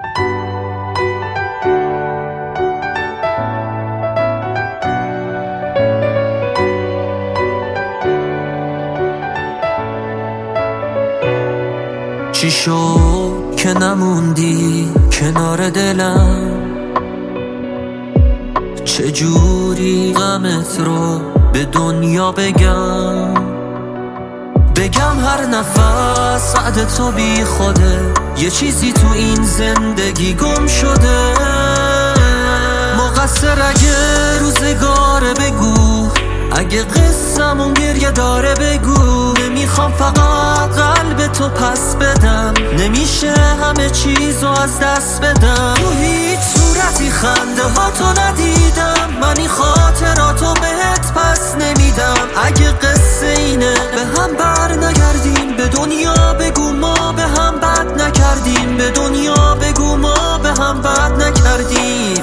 چی شد که نموندی کنار دلم؟ چجوری غمت رو به دنیا بگم هر نفس سعد تو بی خوده، یه چیزی تو این زندگی گم شده. مقصر اگه روزگاره بگو، اگه قصه‌مون گریه داره بگو. نمیخوام فقط قلب تو پس بدم، نمیشه همه چیزو از دست بدم. تو هیچ صورتی خنده ها تو ندیدم، من این خاطراتو بهت پس نمیدم. اگه قصه اینه به هم بر نگردیم، به دنیا بگو ما به هم بد نکردیم. به دنیا بگو ما به هم بد نکردیم.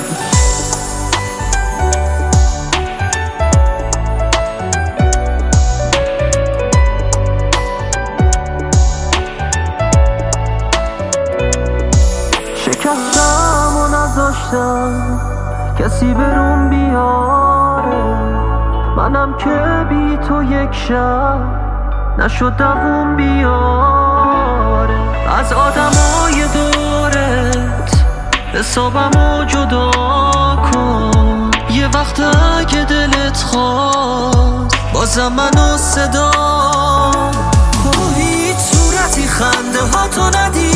شکستم و نذاشتم کسی بروم بیاره، منم که بی تو یک شب نشد دووم بیاره. از آدمای دورت حسابمو جدا کن، یه وقت اگه دلت خواست بازم منو صدا کن. هیچ صورتی خنده ها تو ندید،